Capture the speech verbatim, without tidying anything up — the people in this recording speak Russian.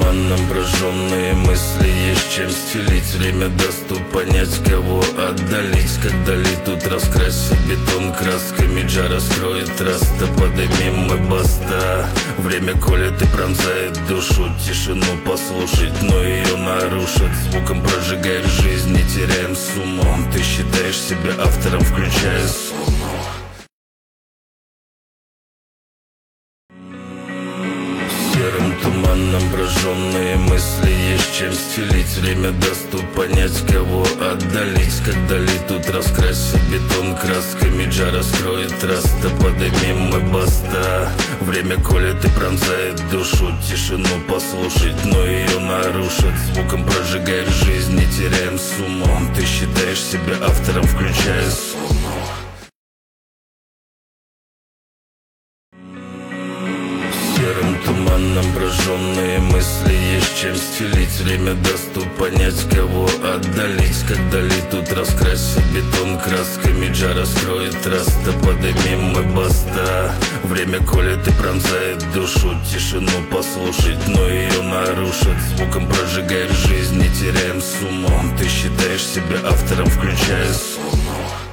туманом прожженные мысли, есть чем стелить. Время даст тут понять, кого отдалить. Когда летут, раскрасит бетон красками. Джа раскроет раста, подымем мы баста. Время колет и пронзает душу, тишину послушать, но ее нарушит. Звуком прожигает жизнь, не теряем сумму. Ты считаешь себя автором, включая сумму. Серым туманом прожженные мысли, есть чем стелить. Время даст тут понять, кого отдалить. Когда летут, раскрасит бетон красками. Джа раскроет раста, подымем мы баста. Время колет и пронзает душу, тишину послушать, но ее нарушит. Звуком прожигает жизнь, не теряем сумму. Ты считаешь себя автором, включая сумму. Серым туманом прожженные мысли, есть чем стелить. Время даст тут понять, кого отдалить. Когда летут, раскрасит бетон красками. Джа раскроет раста, подымем мы баста. Время колет и пронзает душу, тишину послушать, но ее нарушит. Звуком прожигает жизнь, не теряем сумму. Ты считаешь себя автором, включая сумму.